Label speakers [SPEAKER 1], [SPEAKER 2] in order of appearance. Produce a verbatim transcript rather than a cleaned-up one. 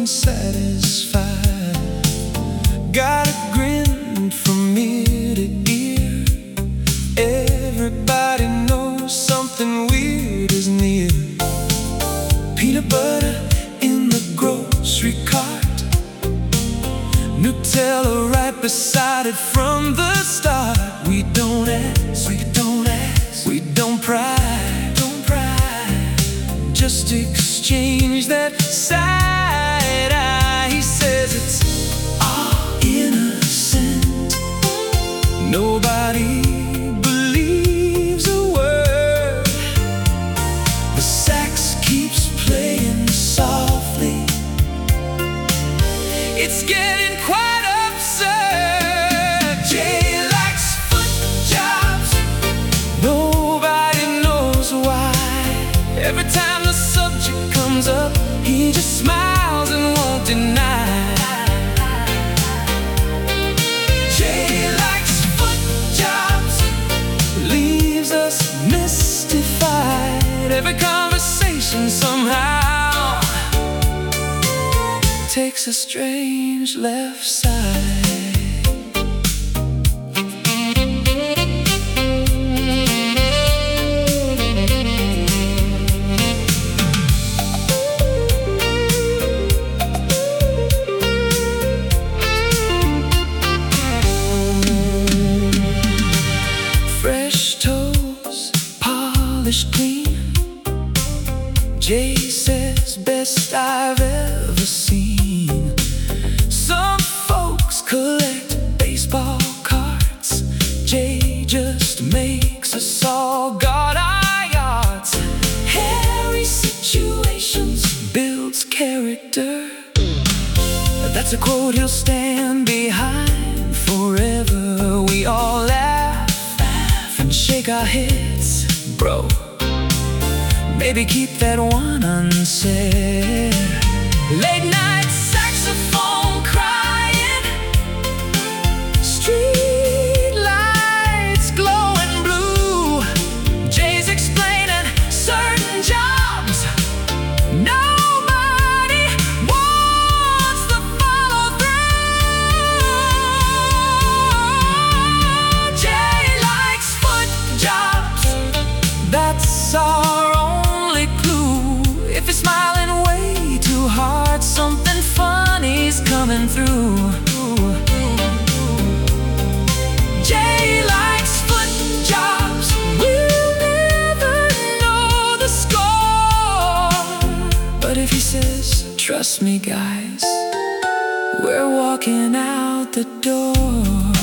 [SPEAKER 1] unsatisfied. Got a grin from ear to ear. Everybody knows something weird is near. Peanut butter in the grocery cart, Nutella right beside it from the start. We don't ask, we don't ask, we don't pry, don't pry. Just exchange that side eye. He says it's all innocent. Nobody believes a word. The sax keeps playing softly. It's getting quite absurd. Jay likes foot jobs. Nobody knows why. Every time the subject comes up, he just smiles and won't deny. Jay likes foot jobs, leaves us mystified. Every conversation somehow takes a strange left side. Fresh toes, polished clean. Jay says best I've ever seen. Some folks collect baseball cards. Jay just makes us all guard our yards. Hairy situations builds character. That's a quote he'll stand behind forever. We all laugh, laugh and shake our heads. Bro, maybe keep that one unsaid. Late night saxophone crying, street lights glowing blue. Jay's explaining certain jobs nobody wants to follow through. Jay likes foot jobs. That's our only clue. If you're smiling way too hard, something funny's coming through. Jay likes foot jobs. We'll never know the score, but if he says, trust me guys, we're walking out the door.